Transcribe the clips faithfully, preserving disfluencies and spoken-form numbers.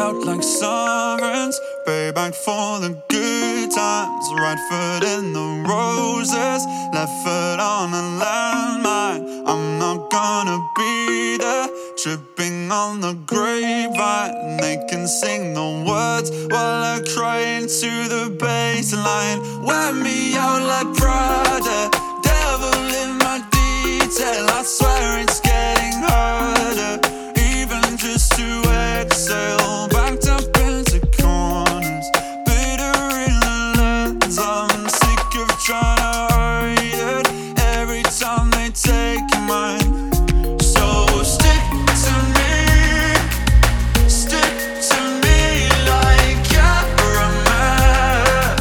out like sirens, pay back for the good times. Right foot in the roses, left foot on a landmine. I'm not gonna be there, tripping on the grapevine. They can sing the words while I cry into the baseline. Wear me out like Prada, devil in my detail. I swear it's getting harder, even just to exhale. Backed up into corners, bitter in the lens. I'm sick of trying to hide it every time they take mine. So stick to me, stick to me like caramel.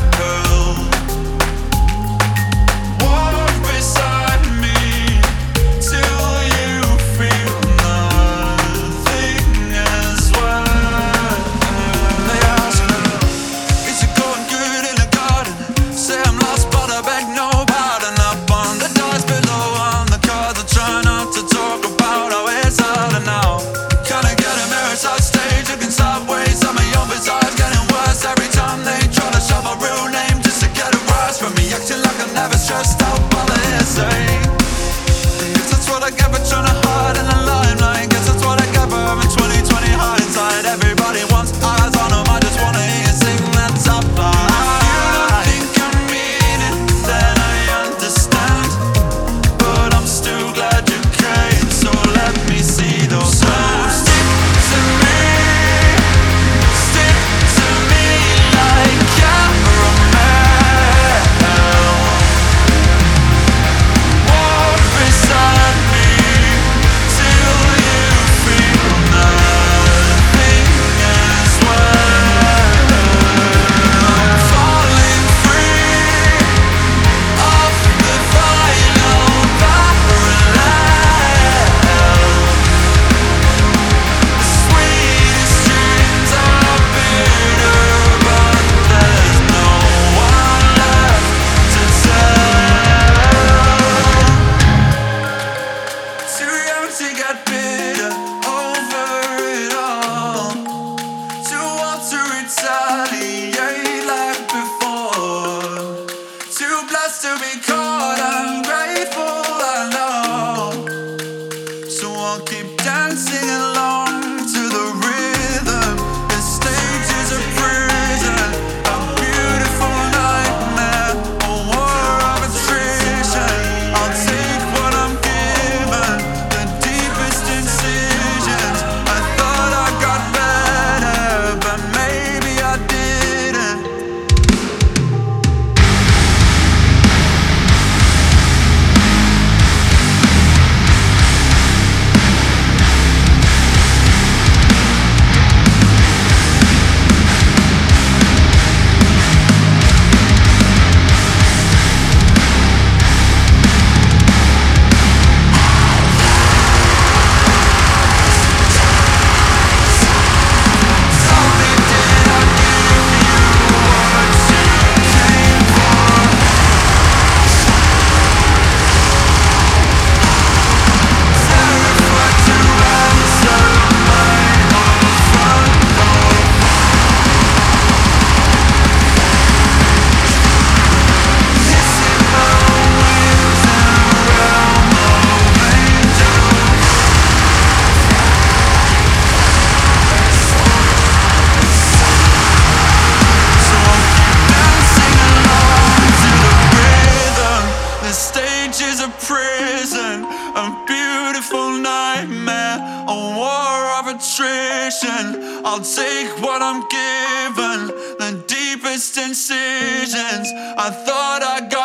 Walk beside me till you feel nothing as well. They ask me, is it going good in the garden? Say I'm lost but I beg no pardon. Up on the dice below on the cards, I try not to talk about how it's harder now. Kinda get embarrassed stage, looking sideways. Some of your bizarres getting worse every time they try to shove a real name just to get a rise from me. Acting like I'm never stressed out by the hearsay. Guess that's what I get for trying to hide in the limelight. Guess that's what I get for having twenty twenty hindsight. Everybody wants eyes on them, I just wanna hear you sing that top line. If you don't think I mean it, then I understand, but I'm still glad you came, so let me see those hands. Stick to me, stick to me like caramel. Walk beside me till you feel nothing as well. I'm falling free off the final parallel. The sweetest dreams are bitter, but there's no one left to tell. Too young to get bitter over it all, too old to retaliate like before, too blessed to be caught ungrateful, I know. So I'll keep dancing along to the rhythm. This stage is a prison, a beautiful nightmare, a war of attrition. I'll take what I'm given, the deepest incisions. I thought I got better, but maybe I didn't. Tell me, did I give you what you came for? Terrified to answer my own front door. Missing my wings in a realm of angels. So I'll keep dancing along to the rhythm. The stage is a prison, a beautiful nightmare, a war of attrition. I'll take what I'm given, the deepest incisions. I thought I got